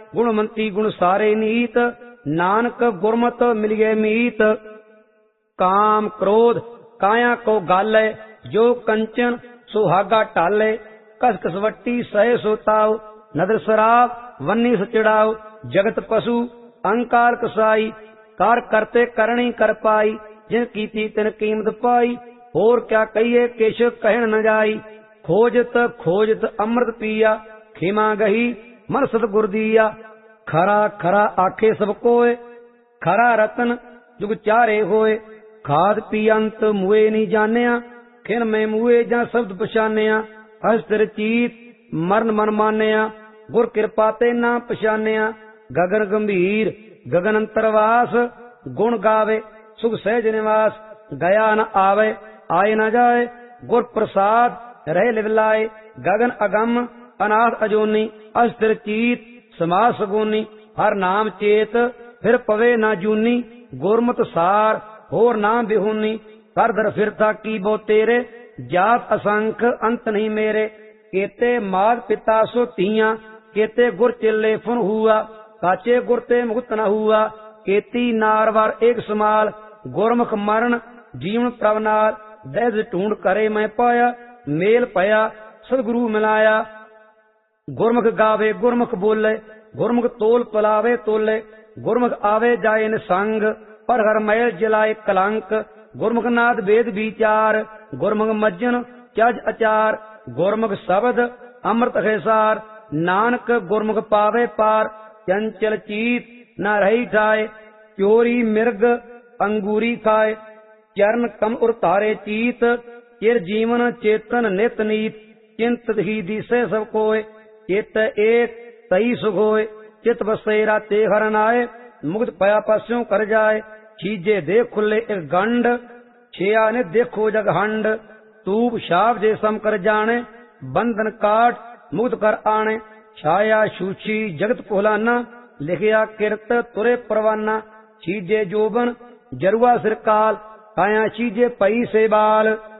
गुणमंती गुण सारे नीत, नानक गुरमत मिलिए मीत। काम क्रोध काया को गाले, जो कंचन सुहागा टाले। कस कसवट्टी सहे सो ताव, नदर शराब वन्नी सचिड़ाव। जगत पशु अंकार कसाई, कार करते करणी कर पाई। जिन कीती तिन कीमत पाई, होर क्या कहिए केश कहन न जाई। खोजत खोजत अमृत पिया, खिमा गही मन सतगुर दिया। खरा खरा आखे सब कोय, खरा रतन जुग चारे होए। खाद पियंत मुए नहीं जानिया, खिन में मुए जा शब्द पछानिया। अस्त्र चीत मरण मन मानिया, गुर कृपा ते ना पछानिया। गगन गंभीर गगन अंतरवास, गुण गावे सुख सहज निवास। गया न आवे आए न जाए, गुर प्रसाद रहे लिवलाए। गगन अगम अनाथ अजोनी, अस्थिर चीत समाज सगोनी। हर नाम चेत फिर पवे ना जूनी, गुरमत सार होर नाम बिहूनी। कर दर फिरता की बो तेरे, जात असंख अंत नहीं मेरे। केते मात पिता सो तियां, केते गुर चिल्ले फुन हुआ। काचे गुर ते मुक्त न हुआ, केती नारवार एक समाल। गुरमुख मरण जीवन प्रवनाल, दहज ढूंढ करे मैं पाया। मेल पया सदगुरु मिलाया, गुरमुख गावे गुरमुख बोले। गुरमुख तोल पलावे तोले, गुरमुख आवे जाए निसंग। पर हर मैल जलाए कलंक, गुरमुख नाद वेद विचार। गुरमुख मज्जन त्यज अचार, गुरमुख शब्द अमृत है सार। नानक गुरमुख पावे पार, चंचल चीत न रही ठाए। चोरी मिर्ग अंगूरी खाए, चरण कम उर तारे चीत। चिर जीवन चेतन नित नीत, चिंत ही दिसे सब कोय। चित एक तई सुख होय, चित बसेरा ते हर नाए। मुक्त पया पस्यों कर जाए, चीजे देख खुले एक गंड। छिया ने देखो जग हंड, तूप शाप जे सम कर जाने। बंधन काट मुक्त कर आने, छाया सूची जगत कोहलाना। लिखिया किरत तुरे परवाना, चीजे जोबन जरुआ सिरकाल। काया चीजे पई से बाल।